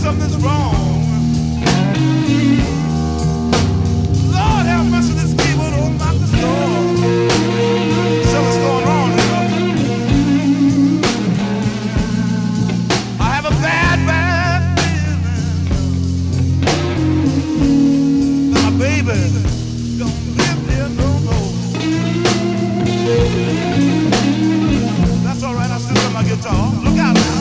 something's wrong. Lord have mercy, this keyboard on not the store. Something's going on here. I have a bad, bad feeling that my baby don't live here no more. That's all right, I still got my guitar. Look out now.